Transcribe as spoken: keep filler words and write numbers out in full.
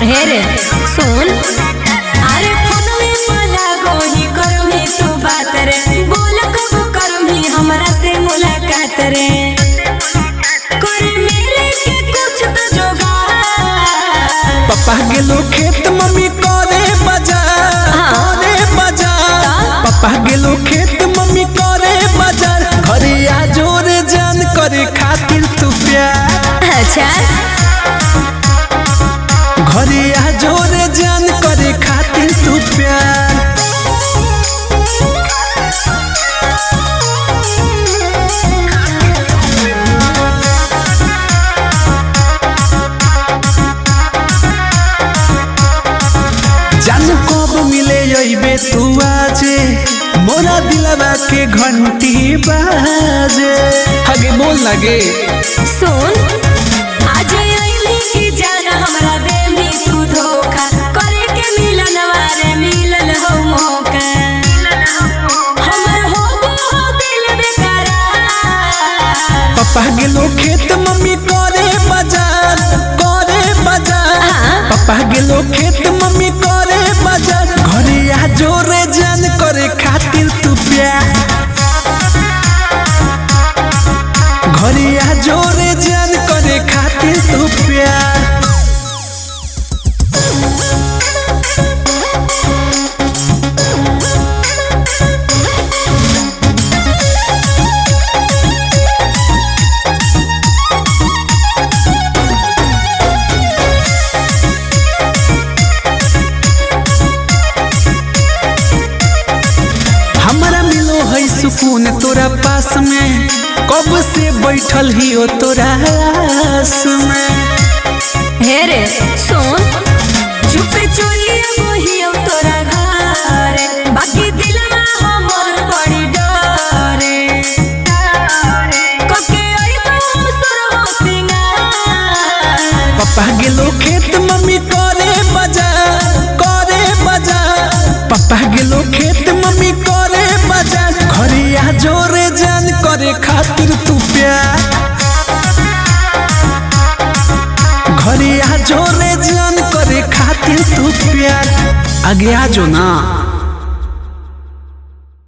हे रे सुन, अरे फोन में मला गोही करमी तू बात रे, बोल कब करमी हमरा से मुलाकात रे, करे मेरे के कुछ तो जोगार। पापा गेलो खेत मम्मी करे बाजार, करे बाजार। पापा गेलो खेत मम्मी करे बाजार, घरे आ जोरे जान करे खातिर तू प्यार। अच्छा घरे आ जोरे जान करे खातिर तू प्यार। जान कब मिले अइबे तू आजे, मोरा दिलवा के घंटी बाजे। आगे बोल लगे सुन, आज आईली की जान हमरा देनी तू धोखा, करे के मिलन वारे मिलन हो मौका, हमर हो हो दिल बेकरार। पापा गेलो खेत मम्मी करे बाजार, करे बाजार। पापा गेलो खेत मम्मी करे बाजार, घरे आ जोरे जान करे खातिर तू प्यार। घरे आ जोरे जान करे खातिर तू प्यार। हमरा मिलो है सुकून तोरा पास में, कब से बैठल ही हो तोरा आस में। हे रे सुन, चुपे चोरी गोहियो तोरा घर, बाकी दिलवा हमर बड़ी डरे, कके आइबो हम सुरहो सिंगार। पापा गेलो खेत मम्मी करे बाजार, करे बाजार। पापा गेलो खेत मम्मी करे बाजार, घरे आ जोरे जान करे खातिर तू प्यार। घरे आ जोरे जान करे खातिर तू प्यार। आगे आ जो ना।